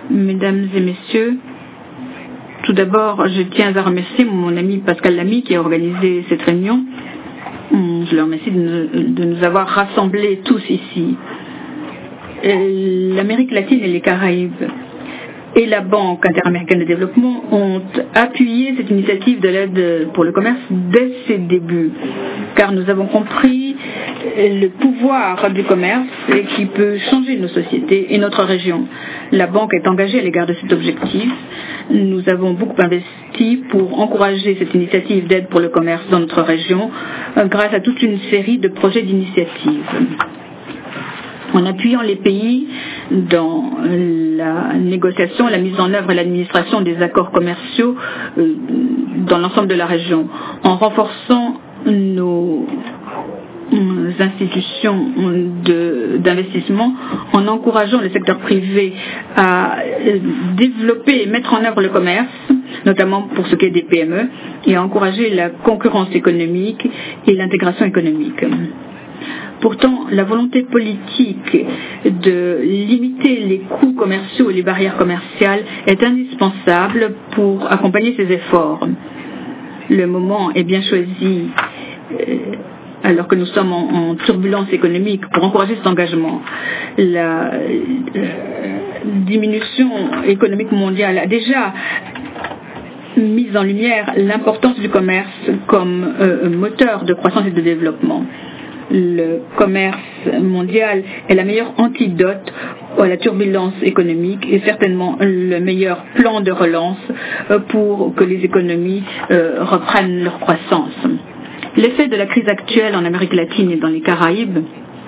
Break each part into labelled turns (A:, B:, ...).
A: Mesdames et messieurs, tout d'abord, je tiens à remercier mon ami Pascal Lamy qui a organisé cette réunion. Je le remercie de nous avoir rassemblés tous ici. L'Amérique latine et les Caraïbes et la Banque interaméricaine de développement ont appuyé cette initiative de l'aide pour le commerce dès ses débuts, car nous avons compris le pouvoir du commerce et qui peut changer nos sociétés et notre région. La Banque est engagée à l'égard de cet objectif. Nous avons beaucoup investi pour encourager cette initiative d'aide pour le commerce dans notre région grâce à toute une série de projets d'initiatives. En appuyant les pays dans la négociation, la mise en œuvre et l'administration des accords commerciaux dans l'ensemble de la région, en renforçant nos institutions d'investissement, en encourageant le secteur privé à développer et mettre en œuvre le commerce, notamment pour ce qui est des PME, et à encourager la concurrence économique et l'intégration économique. Pourtant, la volonté politique de limiter les coûts commerciaux et les barrières commerciales est indispensable pour accompagner ces efforts. Le moment est bien choisi alors que nous sommes en turbulence économique pour encourager cet engagement. La diminution économique mondiale a déjà mis en lumière l'importance du commerce comme moteur de croissance et de développement. Le commerce mondial est la meilleure antidote à la turbulence économique et certainement le meilleur plan de relance pour que les économies reprennent leur croissance. L'effet de la crise actuelle en Amérique latine et dans les Caraïbes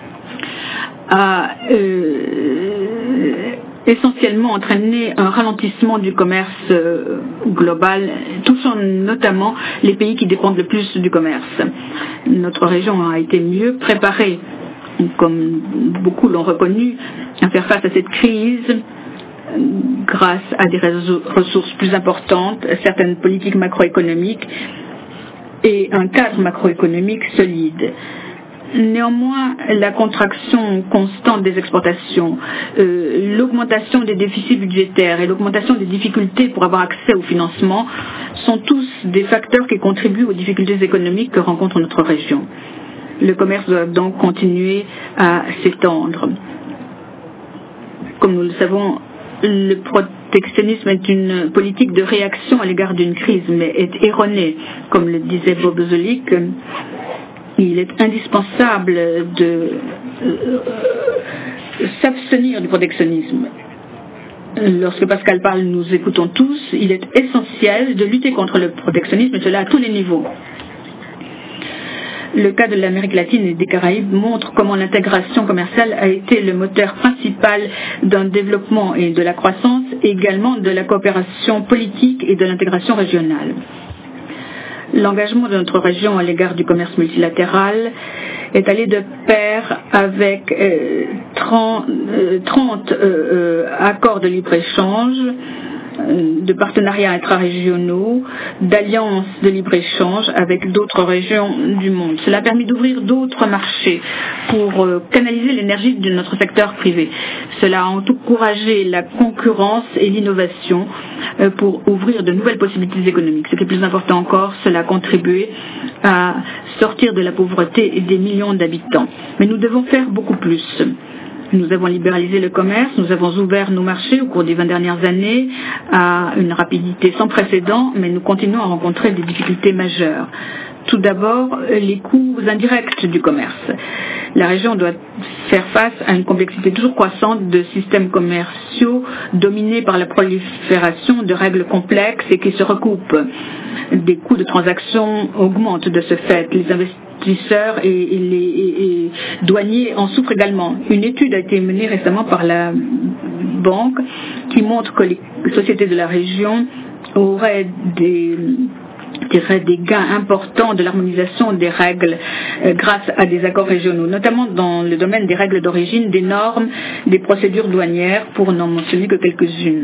A: a essentiellement entraîné un ralentissement du commerce global, touchant notamment les pays qui dépendent le plus du commerce. Notre région a été mieux préparée, comme beaucoup l'ont reconnu, à faire face à cette crise grâce à des ressources plus importantes, certaines politiques macroéconomiques et un cadre macroéconomique solide. Néanmoins, la contraction constante des exportations, l'augmentation des déficits budgétaires et l'augmentation des difficultés pour avoir accès au financement sont tous des facteurs qui contribuent aux difficultés économiques que rencontre notre région. Le commerce doit donc continuer à s'étendre. Comme nous le savons, le protectionnisme est une politique de réaction à l'égard d'une crise, mais est erronée. Comme le disait Bob Zolik, il est indispensable de s'abstenir du protectionnisme. Lorsque Pascal parle, nous écoutons tous. Il est essentiel de lutter contre le protectionnisme, et cela à tous les niveaux. Le cas de l'Amérique latine et des Caraïbes montre comment l'intégration commerciale a été le moteur principal d'un développement et de la croissance, et également de la coopération politique et de l'intégration régionale. L'engagement de notre région à l'égard du commerce multilatéral est allé de pair avec 30 accords de libre-échange, de partenariats intra-régionaux, d'alliances de libre-échange avec d'autres régions du monde. Cela a permis d'ouvrir d'autres marchés pour canaliser l'énergie de notre secteur privé. Cela a encouragé la concurrence et l'innovation pour ouvrir de nouvelles possibilités économiques. Ce qui est plus important encore, cela a contribué à sortir de la pauvreté des millions d'habitants. Mais nous devons faire beaucoup plus. Nous avons libéralisé le commerce, nous avons ouvert nos marchés au cours des 20 dernières années à une rapidité sans précédent, mais nous continuons à rencontrer des difficultés majeures. Tout d'abord, les coûts indirects du commerce. La région doit faire face à une complexité toujours croissante de systèmes commerciaux dominés par la prolifération de règles complexes et qui se recoupent. Des coûts de transaction augmentent de ce fait. Les investisseurs et les douaniers en souffrent également. Une étude a été menée récemment par la banque qui montre que les sociétés de la région auraient des gains importants de l'harmonisation des règles grâce à des accords régionaux, notamment dans le domaine des règles d'origine, des normes, des procédures douanières, pour n'en mentionner que quelques-unes.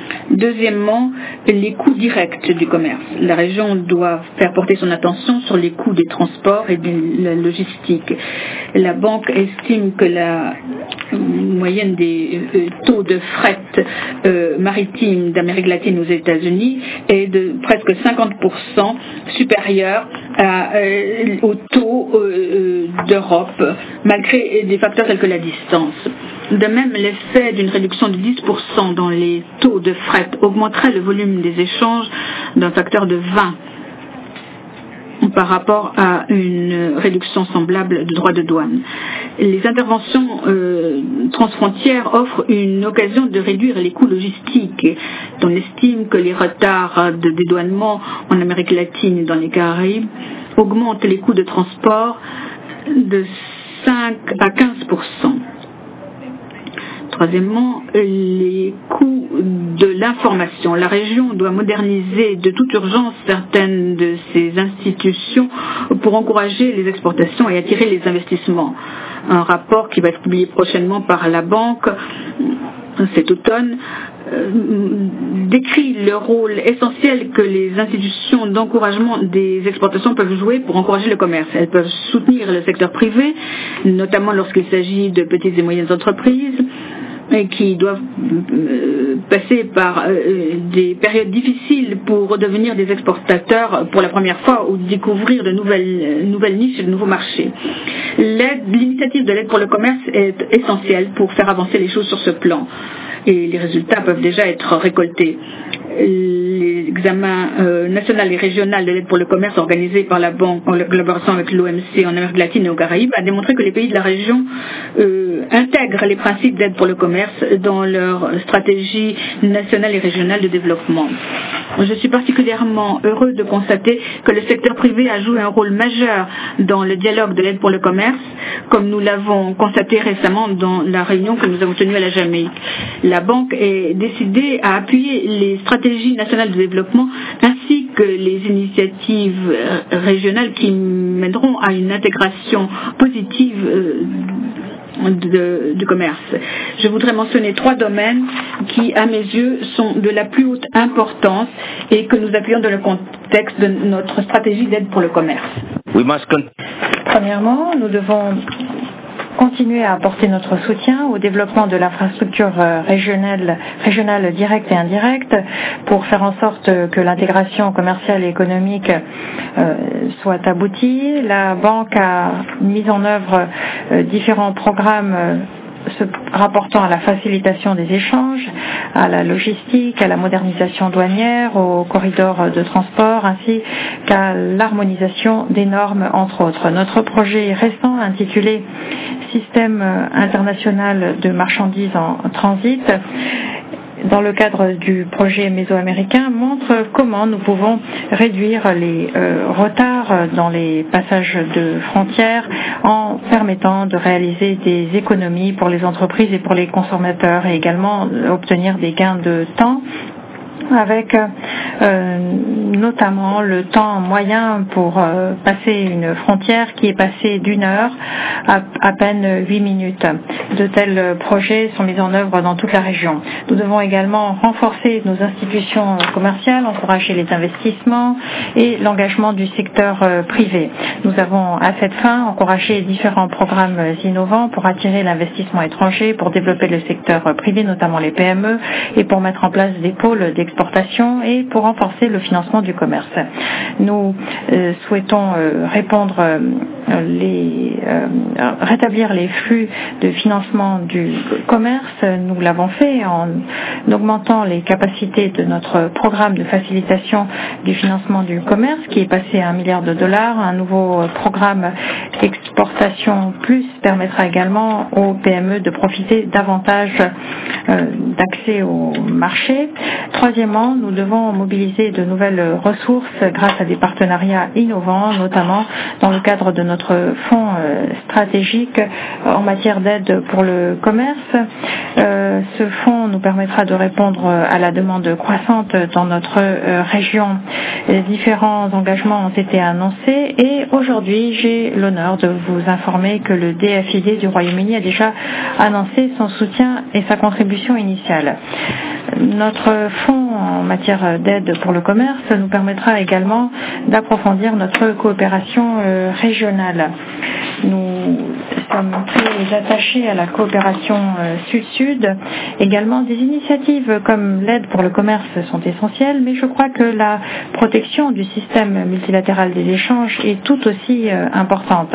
A: Deuxièmement, les coûts directs du commerce. La région doit faire porter son attention sur les coûts des transports et de la logistique. La banque estime que la moyenne des taux de fret maritime d'Amérique latine aux États-Unis est de presque 50% supérieure au taux d'Europe, malgré des facteurs tels que la distance. De même, l'effet d'une réduction de 10% dans les taux de fret augmenterait le volume des échanges d'un facteur de 20 par rapport à une réduction semblable de droits de douane. Les interventions transfrontières offrent une occasion de réduire les coûts logistiques. On estime que les retards de dédouanement en Amérique latine et dans les Caraïbes augmentent les coûts de transport de 5 à 15%. Troisièmement, les coûts de l'information. La région doit moderniser de toute urgence certaines de ses institutions pour encourager les exportations et attirer les investissements. Un rapport qui va être publié prochainement par la banque cet automne décrit le rôle essentiel que les institutions d'encouragement des exportations peuvent jouer pour encourager le commerce. Elles peuvent soutenir le secteur privé, notamment lorsqu'il s'agit de petites et moyennes entreprises, qui doivent passer par des périodes difficiles pour redevenir des exportateurs pour la première fois ou découvrir de nouvelles niches et de nouveaux marchés. L'initiative de l'aide pour le commerce est essentielle pour faire avancer les choses sur ce plan et les résultats peuvent déjà être récoltés. L'examen national et régional de l'aide pour le commerce organisé par la Banque en collaboration avec l'OMC en Amérique latine et aux Caraïbes a démontré que les pays de la région intègrent les principes d'aide pour le commerce dans leur stratégie nationale et régionale de développement. Je suis particulièrement heureux de constater que le secteur privé a joué un rôle majeur dans le dialogue de l'aide pour le commerce, comme nous l'avons constaté récemment dans la réunion que nous avons tenue à la Jamaïque. La Banque est décidée à appuyer les stratégies nationales de développement ainsi que les initiatives régionales qui mèneront à une intégration positive du commerce. Je voudrais mentionner 3 domaines qui, à mes yeux, sont de la plus haute importance et que nous appuyons dans le contexte de notre stratégie d'aide pour le commerce.
B: Premièrement, nous devons continuer à apporter notre soutien au développement de l'infrastructure régionale directe et indirecte pour faire en sorte que l'intégration commerciale et économique soit aboutie. La Banque a mis en œuvre différents programmes se rapportant à la facilitation des échanges, à la logistique, à la modernisation douanière, aux corridors de transport, ainsi qu'à l'harmonisation des normes, entre autres. Notre projet récent, intitulé Système international de marchandises en transit, dans le cadre du projet mésoaméricain, montre comment nous pouvons réduire les retards dans les passages de frontières en permettant de réaliser des économies pour les entreprises et pour les consommateurs et également obtenir des gains de temps avec notamment le temps moyen pour passer une frontière qui est passé d'1 heure à peine 8 minutes. De tels projets sont mis en œuvre dans toute la région. Nous devons également renforcer nos institutions commerciales, encourager les investissements et l'engagement du secteur privé. Nous avons à cette fin encouragé différents programmes innovants pour attirer l'investissement étranger, pour développer le secteur privé, notamment les PME, et pour mettre en place des pôles d'exportation et pour renforcer le financement du commerce. Nous souhaitons rétablir les flux de financement du commerce. Nous l'avons fait en augmentant les capacités de notre programme de facilitation du financement du commerce qui est passé à $1 milliard. Un nouveau programme Exportation Plus permettra également aux PME de profiter davantage d'accès au marché. Troisièmement, Troisièmement, nous devons mobiliser de nouvelles ressources grâce à des partenariats innovants, notamment dans le cadre de notre fonds stratégique en matière d'aide pour le commerce. Ce fonds nous permettra de répondre à la demande croissante dans notre région. Différents engagements ont été annoncés et aujourd'hui, j'ai l'honneur de vous informer que le DFID du Royaume-Uni a déjà annoncé son soutien et sa contribution initiale. Notre fonds en matière d'aide pour le commerce nous permettra également d'approfondir notre coopération régionale. Nous sommes très attachés à la coopération sud-sud. Également, des initiatives comme l'aide pour le commerce sont essentielles, mais je crois que la protection du système multilatéral des échanges est tout aussi importante.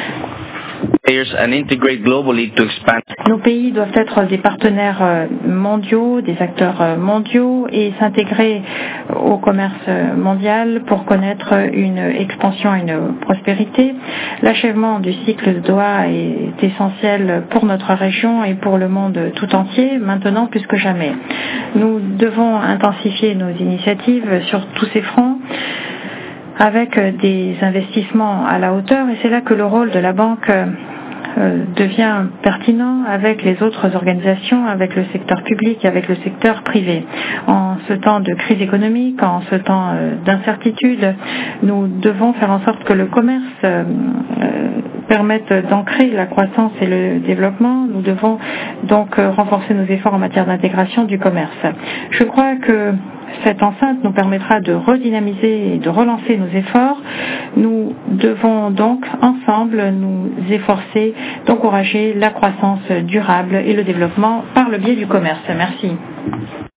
B: Nos pays doivent être des partenaires mondiaux, des acteurs mondiaux et s'intégrer au commerce mondial pour connaître une expansion et une prospérité. L'achèvement du cycle de Doha est essentiel pour notre région et pour le monde tout entier, maintenant plus que jamais. Nous devons intensifier nos initiatives sur tous ces fronts avec des investissements à la hauteur et c'est là que le rôle de la banque devient pertinent avec les autres organisations, avec le secteur public et avec le secteur privé. En ce temps de crise économique, en ce temps d'incertitude, nous devons faire en sorte que le commerce permette d'ancrer la croissance et le développement. Nous devons donc renforcer nos efforts en matière d'intégration du commerce. Je crois que cette enceinte nous permettra de redynamiser et de relancer nos efforts. Nous devons donc ensemble nous efforcer d'encourager la croissance durable et le développement par le biais du commerce. Merci.